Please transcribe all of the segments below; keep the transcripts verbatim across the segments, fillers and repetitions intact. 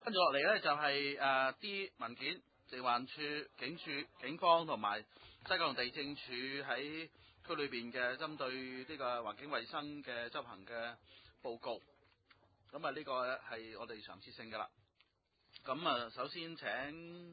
跟住落嚟咧就係誒啲文件，直環處、警署、警方同埋西九龍地政處喺區裏邊嘅針對呢個環境衛生嘅執行嘅報告。咁啊呢個係我哋常設性㗎啦。咁啊首先請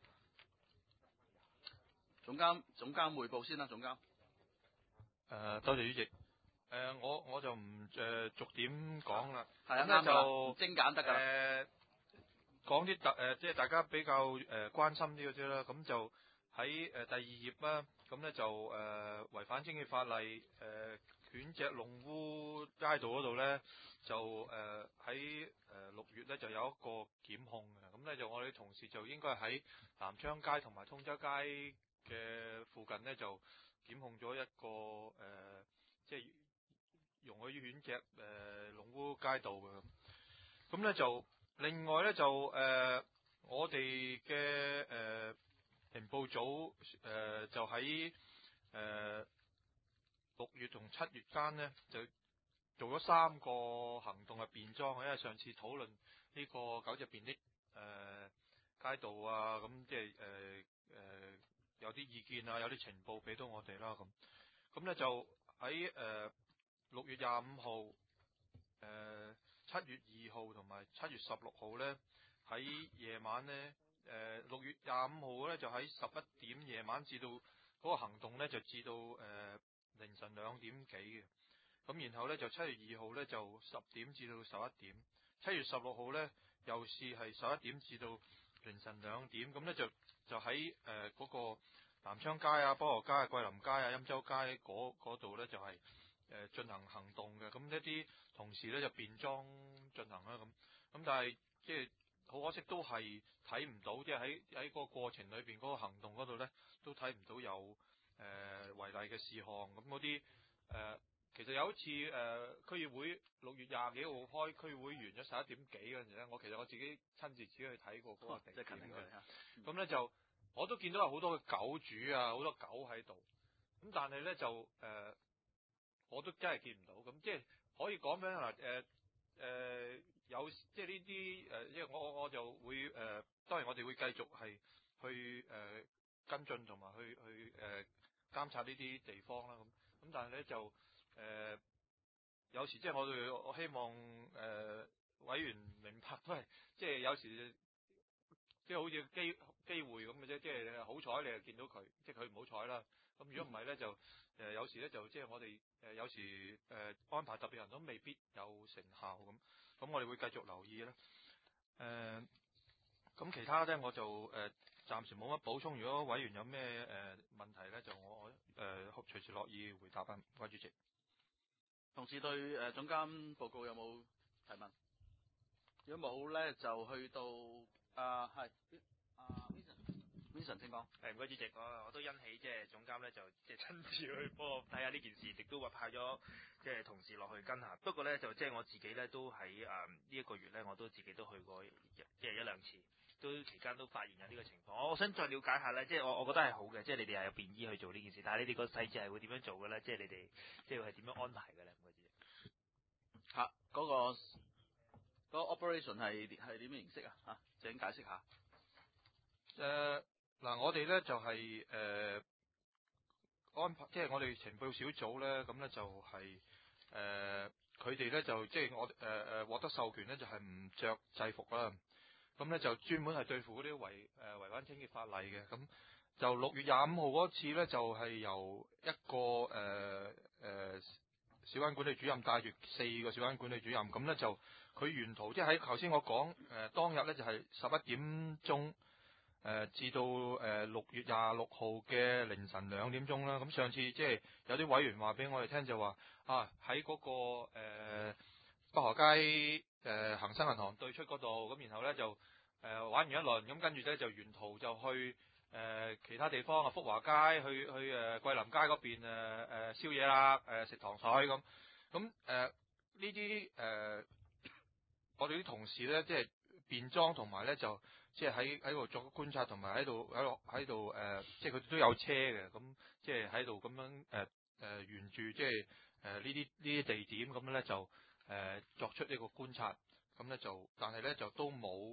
總監總監彙報先啦，總監。 誒、呃，多謝主席。誒、呃，我我就唔誒、呃、逐點講啦。 係啊， 咁咧就精簡得㗎啦。 誒，講啲特誒，即係大家比較誒、呃、關心啲嗰啲啦。咁就喺誒、呃、第二頁啦。咁咧就誒違、呃、反清潔法例誒犬隻弄污街道嗰度咧，就誒喺誒六月咧就有一個檢控嘅。咁咧就我哋同事就應該喺南昌街同埋通州街嘅附近咧就檢控咗一個誒、呃，即係容許犬隻誒、呃、弄污街道嘅。咁咧就另外咧就誒、呃，我哋嘅誒情報組誒、呃、就喺誒六月同七月間咧就做咗三個行動嘅便裝，因為上次討論呢個狗隻便溺誒街道啊，咁即係誒誒有啲意見啊，有啲情報俾到我哋啦，咁咁咧就喺誒六月廿五號、誒七月二號同埋七月十六號咧，喺夜晚咧，誒六月廿五號咧就喺十一點夜晚至到嗰個行動咧就至到誒、呃、凌晨兩點幾嘅。咁然後咧就七月二號咧就十點至到十一點，七月十六號咧又是係十一點至到凌晨兩點，咁咧就就喺誒嗰個南昌街啊、菠蘿街啊、桂林街啊、欽州街嗰度咧就係、是、誒、呃、進行行動嘅。咁一啲同事咧就便裝進行啦，咁咁但係即係好可惜都係睇唔到，即係喺喺個過程裏邊嗰個行動嗰度咧都睇唔到有誒違例嘅事項。咁嗰啲誒其實有一次誒、呃、區議會六月廿幾號開區議會完咗十一點幾嗰陣時咧，我其實我自己親自自己去睇過嗰個地點嘅。咁咧、嗯、就我都見到有好多嘅狗主啊，好多狗喺度。咁但係咧就誒、呃、我都真係見唔到。咁即係可以講咩嗱誒誒有即係呢啲誒，即係我我就會誒、呃，當然我哋會繼續係去誒、呃、跟進同埋去去誒、呃、監察呢啲地方啦。咁咁但係咧就誒、呃、有時即係我哋我希望誒、呃、委員明白都係即係有時即係好似機機會咁嘅啫。即係好彩你係見到佢，即係佢唔好彩啦。咁如果唔係咧就誒、呃、有時咧就即係我哋誒、呃、有時誒、呃、安排特別人都未必有成效咁。咁我哋會繼續留意啦。誒、呃，咁其他咧我就誒暫時冇乜補充。如果委員有咩誒、呃、問題咧，就我我誒、呃、隨時樂意回答翻。唔該，主席。 同事對誒、呃、總監報告有冇提問？如果冇咧，就去到啊係啊 Vincent，Vincent 請講。 係唔該主席，我我都欣喜即係總監咧就即係親自去幫我睇下呢件事，亦都話派咗即係同事落去跟下。不過咧就即係我自己咧都喺誒呢一個月咧，我都自己都去過即係一兩次，都期間都發現有呢個情況。我想再了解下咧，即係我我覺得係好嘅，即係你哋係有便衣去做呢件事，但係你哋個細節係會點樣做嘅咧？即係你哋即係係點樣安排嘅咧？唔該主席。 嚇、啊，嗰、那個嗰、那個 operation 係係點樣形式啊？嚇，請解釋下。 誒、呃。嗱，我哋咧就係、是、誒、呃、安排，即係我哋情報小組咧，咁咧就係誒佢哋咧就即係我誒誒獲得授權咧，就係唔着制服啦。咁咧就專門係對付嗰啲違誒違反清潔法例嘅。咁就六月廿五號嗰次咧，就係、是、由一個誒誒、呃呃、小灣管理主任帶住四個小灣管理主任，咁咧就佢沿途即係喺頭先我講誒、呃、當日咧就係十一點鐘。誒、呃，至到誒六、呃、月廿六號嘅凌晨兩點鐘啦。咁上次即係有啲委員話俾我哋聽就話啊喺嗰、那個誒、呃、北河街誒、呃、恒生銀行對出嗰度，咁然後咧就誒、呃、玩完一輪，咁跟住咧就沿途就去誒、呃、其他地方啊，福華街去去誒、呃、桂林街嗰邊誒誒宵夜啦，誒、呃、食糖水咁。咁誒呢啲誒我哋啲同事咧即係便裝同埋咧就。即係喺喺度作觀察，同埋喺度喺度喺度誒，即係佢哋都有車嘅，咁即係喺度咁樣誒誒、呃呃、沿住即係誒呢啲呢啲地點咁咧就誒、呃、作出呢個觀察，咁咧就但係咧就都冇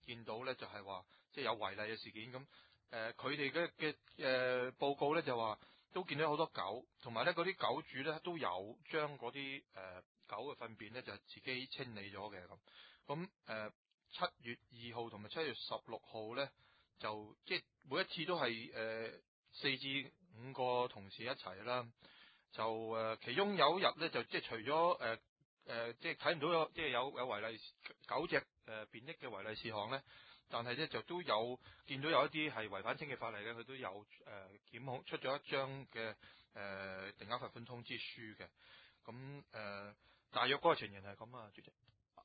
見到咧就係話即係有違例嘅事件咁。誒佢哋嘅嘅誒報告咧就話都見到好多狗，同埋咧嗰啲狗主咧都有將嗰啲誒狗嘅糞便咧就自己清理咗嘅咁。咁誒七月二號同埋七月十六號咧就即係每一次都係誒四至五個同事一齊啦。就誒、呃、其中有一日咧就即係除咗誒誒即係睇唔到有即係有有違例狗隻誒便溺嘅違例事項咧。但係咧就都有見到有一啲係違反清潔法例嘅，佢都有誒、呃、檢控出咗一張嘅誒定額罰款通知書嘅。咁誒、呃、大約嗰個情形係咁啊，主席。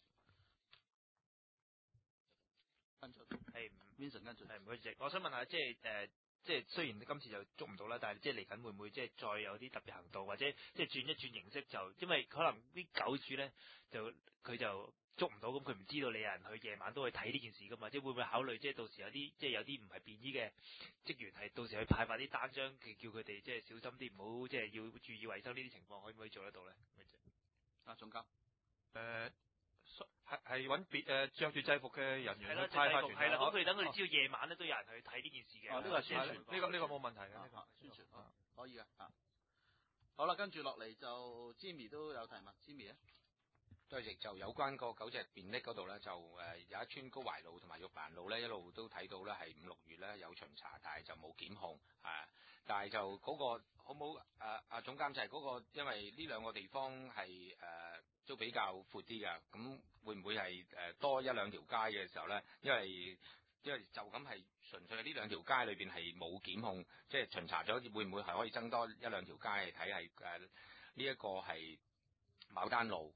跟進係 Vincent 跟進係唔該主席，我想問下即係誒。呃即係雖然今次就捉唔到啦，但係即係嚟緊會唔會即係再有啲特別行動，或者即係轉一轉形式就，因為可能啲狗主咧就佢就捉唔到，咁佢唔知道你有人去夜晚都去睇呢件事噶嘛，即係會唔會考慮即係到時有啲即係有啲唔係便衣嘅職員係到時去派發啲單張，叫佢哋即係小心啲，唔好即係要注意衞生呢啲情況，可唔可以做得到咧？ 啊，總監誒係係揾別誒著住制服嘅人員係啦， 去派發傳單。 係啦，咁佢等佢哋知道夜晚咧都有人去睇呢件事嘅。 哦，呢個係宣傳， 呢個呢個冇問題嘅，呢個宣傳可以嘅啊。好啦，跟住落嚟就 Jimmy 都有提問 ，Jimmy 咧。 都係就有關個狗隻便溺嗰度咧，就誒有一村高懷路同埋玉蘭路咧，一路都睇到咧係五六月咧有巡查，但係就冇檢控啊。但係就嗰、那個好冇誒啊總監就係嗰、那個，因為呢兩個地方係誒、呃、都比較闊啲㗎，咁會唔會係誒多一兩條街嘅時候咧？因為因為就咁係純粹係呢兩條街裏邊係冇檢控，即係巡查咗，會唔會係可以增多一兩條街嚟睇係誒呢一個係牡丹路？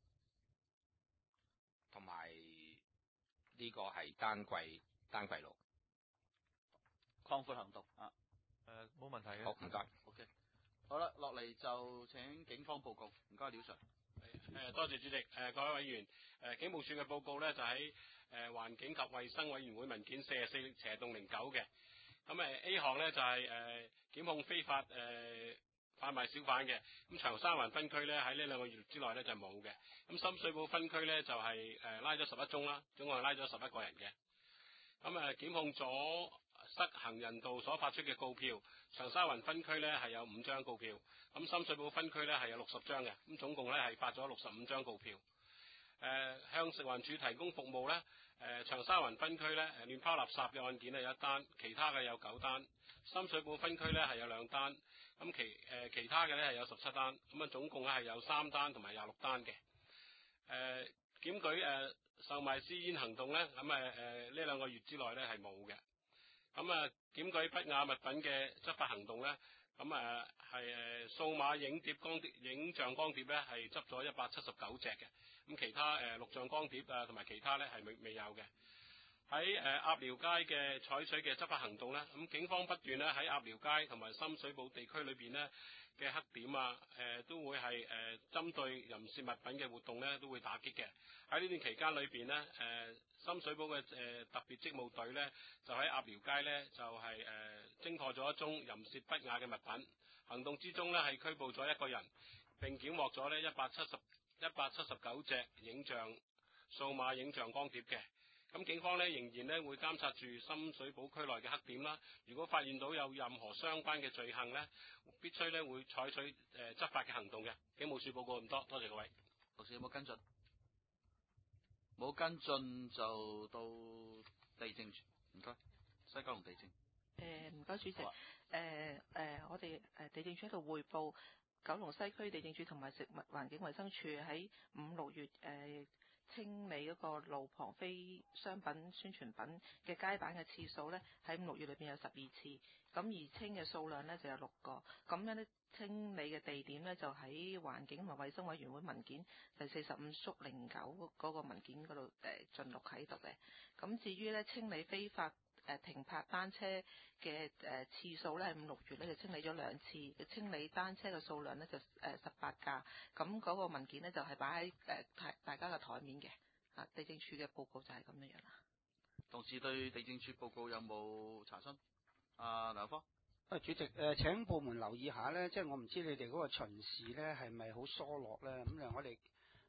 同埋呢個係丹桂丹桂路擴闊行動啊， 誒冇問題嘅。 好，唔該。 OK，好啦，落嚟就請警方報告，唔該，廖 Sir。 誒多謝主席，誒各位委員，誒警務處嘅報告咧就喺誒環境及衛生委員會文件四十四斜洞零九嘅，咁誒 A 項咧就係誒檢控非法誒販賣小販嘅，咁長沙灣分區咧喺呢兩個月之內咧就冇嘅，咁深水埗分區咧就係誒拉咗十一宗啦，總共係拉咗十一個人嘅，咁誒檢控咗失行人道所發出嘅告票，長沙灣分區咧係有五張告票，咁深水埗分區咧係有六十張嘅，咁總共咧係發咗六十五張告票。誒、呃、向食環署提供服務咧，誒、呃、長沙灣分區咧誒亂拋垃圾嘅案件咧有一單，其他嘅有九單，深水埗分區咧係有兩單，咁其誒、呃、其他嘅咧係有十七單，咁啊總共咧係有三單同埋廿六單嘅。誒、呃、檢舉誒、呃、售賣私煙行動咧，咁誒誒呢兩個月之內咧係冇嘅。咁啊，檢舉不雅物品嘅執法行動咧，咁誒係誒數碼影碟光碟影像光碟咧係執咗一百七十九隻嘅，咁其他誒錄像光碟啊同埋其他咧係未未有嘅。喺誒鴨寮街嘅採取嘅執法行動咧，咁警方不斷咧喺鴨寮街同埋深水埗地區裏邊咧嘅黑點啊，誒、呃、都會係誒、呃、針對淫褻物品嘅活動咧都會打擊嘅。喺呢段期間裏邊咧，誒、呃、深水埗嘅誒特別職務隊咧就喺鴨寮街咧就係、是、誒、呃、偵破咗一宗淫褻不雅嘅物品，行動之中咧係拘捕咗一個人，並檢獲咗咧一百七十一百七十九隻影像數碼影像光碟嘅。咁警方咧仍然咧會監察住深水埗區內嘅黑點啦。如果發現到有任何相關嘅罪行咧，必須咧會採取誒、呃、執法嘅行動嘅。警務處報告咁多，多謝各位。 同事有冇跟進？冇跟進就到地政處，唔該。西九龍地政。 誒唔該主席，誒誒、呃呃、我哋誒地政處喺度匯報九龍西區地政處同埋食物環境衛生署喺五六月誒、呃清理嗰個路旁非商品宣傳品嘅街板嘅次數咧，喺五六月裏邊有十二次，咁而清嘅數量咧就有六個，咁樣咧清理嘅地點咧就喺環境同埋衛生委員會文件第四十五縮零九嗰個文件嗰度誒盡錄喺度嘅。咁至於咧清理非法誒停泊單車嘅誒次數咧，喺五六月咧就清理咗兩次，嘅清理單車嘅數量咧就誒十八架，咁嗰個文件咧就係擺喺誒大大家嘅台面嘅，啊地政處嘅報告就係咁樣樣啦。 同事對地政處報告有冇查詢？啊梁科。 啊主席誒、呃、請部門留意下咧，即係我唔知你哋嗰個巡視咧係咪好疏落咧，咁啊我哋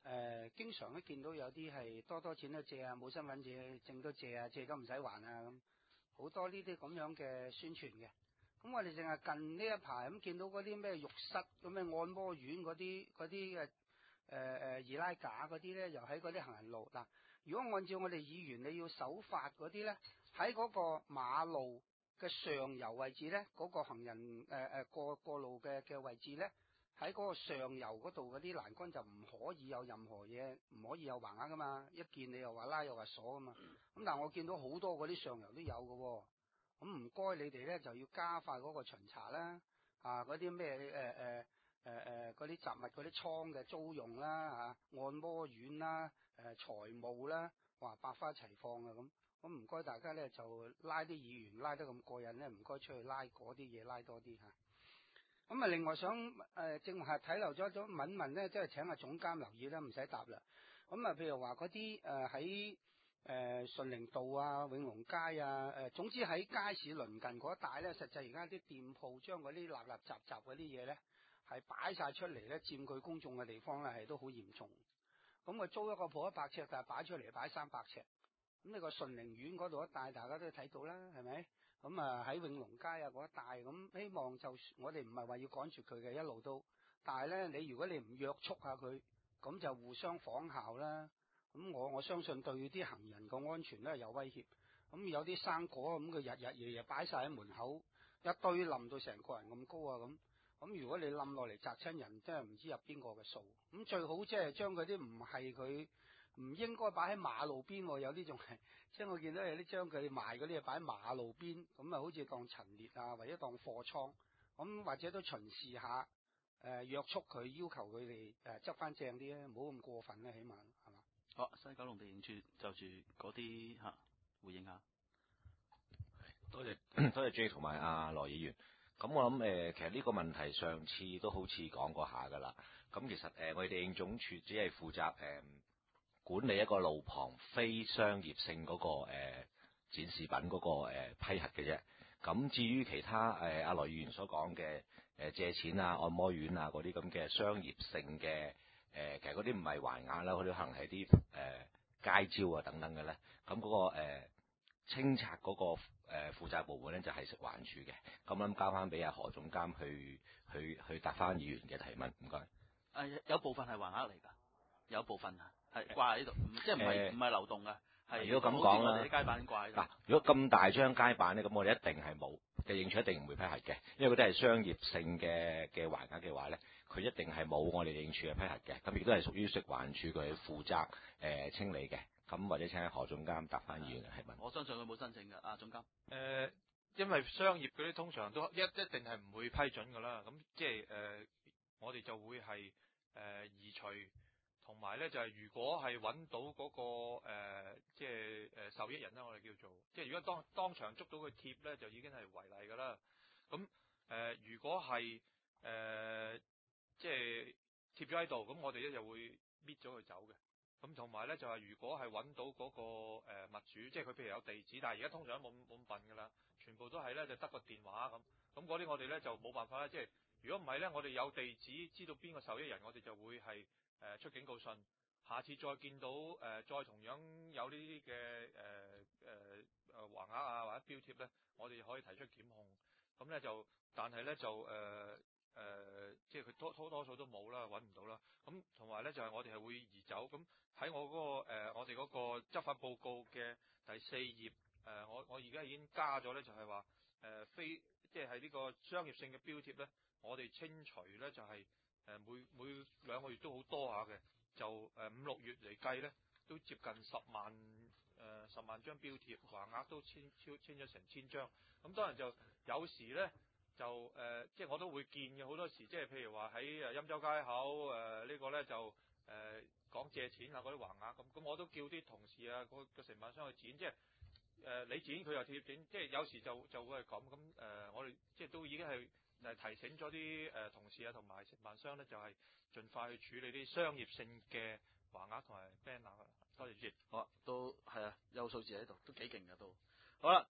呃、經常都見到有啲係多多錢都借啊，冇身份證證都借啊，借咁唔使還啊咁，好多呢啲咁樣嘅宣傳嘅。咁我哋淨係近呢一排咁見到嗰啲咩浴室咁咩按摩院嗰啲嗰啲嘅誒誒二拉架嗰啲咧，又喺嗰啲行人路嗱。如果按照我哋議員你要守法嗰啲咧，喺嗰個馬路嘅上游位置咧，嗰、嗰個行人誒誒、呃、過過路嘅嘅位置咧，喺嗰個上游嗰度嗰啲欄杆就唔可以有任何嘢，唔可以有橫額噶嘛。一見你又話拉又話鎖噶嘛。咁但係我見到好多嗰啲上游都有嘅喎、哦。咁唔該你哋咧就要加快嗰個巡查啦。啊，嗰啲咩誒誒誒誒嗰啲雜物嗰啲倉嘅租用啦，啊按摩院啦。誒、呃、財務啦，哇百花齊放啊咁，咁唔該大家咧就拉啲議員拉得咁過癮咧，唔該出去拉嗰啲嘢拉多啲嚇。咁啊，另外想誒、呃、正話睇漏咗咗問問咧，即係請阿總監留意啦，唔使答啦。咁啊，譬如話嗰啲誒喺誒順寧道啊、永隆街啊，誒、呃、總之喺街市鄰近嗰一帶咧，實際而家啲店鋪將嗰啲垃垃雜雜嗰啲嘢咧係擺晒出嚟咧，佔據公眾嘅地方咧係都好嚴重。咁佢租一個鋪一百尺，但係擺出嚟擺三百尺。咁呢個順寧苑嗰度一帶，大家都睇到啦，係咪？咁啊喺永隆街啊嗰一帶，咁希望就我哋唔係話要趕住佢嘅一路都，但係咧你如果你唔約束下佢，咁就互相仿效啦。咁我我相信對啲行人個安全咧有威脅。咁有啲生果咁，佢日日夜夜擺晒喺門口，一堆冧到成個人咁高啊咁。咁如果你冧落嚟砸親人，真係唔知入邊個嘅數。咁最好即係將嗰啲唔係佢唔應該擺喺馬路邊，有啲仲係，即係我見到有啲將佢賣嗰啲嘢擺喺馬路邊，咁啊好似當陳列啊，或者當貨倉，咁或者都巡視下，誒、呃、約束佢，要求佢哋誒執翻正啲咧，唔好咁過分咧，起碼係嘛？ 好，西九龍地政處就住嗰啲嚇回應下。 多謝多謝 J 同埋阿羅議員。咁我諗誒、呃，其實呢個問題上次都好似講過下㗎啦。咁其實誒、呃，我哋地政總署只係負責誒、呃、管理一個路旁非商業性嗰、那個、呃、展示品嗰、那個、呃、批核嘅啫。咁至於其他誒阿羅議員所講嘅誒借錢啊、按摩院啊嗰啲咁嘅商業性嘅誒、呃，其實嗰啲唔係橫額啦，嗰啲可能係啲誒街招啊等等嘅咧。咁嗰、那個、呃、清拆嗰、那個。誒負責部門咧就係食環署嘅，咁諗交翻俾阿何總監去去去答翻議員嘅提問，唔該。誒、 呃、有部分係橫額嚟㗎，有部分係掛喺呢度，即係唔係唔係流動㗎。係如果咁講啦， 我哋啲街板掛喺度。嗱， 如果咁大張街板咧，咁我哋一定係冇，地政署一定唔會批核嘅，因為嗰啲係商業性嘅嘅橫額嘅話咧，佢一定係冇我哋地政署嘅批核嘅，咁亦都係屬於食環署佢負責誒、呃、清理嘅。咁或者請何總監答翻議員嘅提問。 我相信佢冇申請㗎，啊總監。誒、 呃，因為商業嗰啲通常都一一定係唔會批准㗎啦。咁即係誒、呃，我哋就會係誒、呃、移除，同埋咧就係、是、如果係揾到嗰、那個、呃、即係誒受益人啦，我哋叫做，即係如果當當場捉到佢貼咧，就已經係違例㗎啦。咁誒、呃，如果係誒、呃、即係貼咗喺度，咁我哋咧就會搣咗佢走嘅。咁同埋咧就係、是、如果係揾到嗰、那個誒、呃、物主，即係佢譬如有地址，但係而家通常都冇冇咁笨㗎啦，全部都係咧就得個電話咁。咁嗰啲我哋咧就冇辦法啦。即係如果唔係咧，我哋有地址，知道邊個受益人，我哋就會係誒、呃、出警告信。下次再見到誒、呃、再同樣有呢啲嘅誒誒誒橫額啊或者標貼咧，我哋可以提出檢控。咁咧就，但係咧就誒。呃誒、呃，即係佢多多多數都冇啦，揾唔到啦。咁同埋咧，就係、是、我哋係會移走。咁喺我嗰、那個誒、呃，我哋嗰個執法報告嘅第四頁，誒、呃，我我而家已經加咗咧，就係話誒非，即係喺呢個商業性嘅標貼咧，我哋清除咧就係、是、誒、呃、每每兩個月都好多下嘅，就誒、呃、五六月嚟計咧，都接近十萬誒、呃、十萬張標貼，橫額都簽超簽咗成千張。咁當然就有時咧。就誒、呃，即係我都會見嘅好多時，即係譬如話喺誒欽州街口誒、呃這個、呢個咧就誒、呃、講借錢啊嗰啲橫額咁，咁我都叫啲同事啊個個承辦商去剪，即係誒、呃、你剪佢又貼剪，即係有時就就會係咁咁誒，我哋即係都已經係誒提醒咗啲誒同事啊同埋承辦商咧，就係、是、盡快去處理啲商業性嘅橫額同埋 banner。多謝主席。 好啊，都係啊，有數字喺度，都幾勁㗎都。好啦。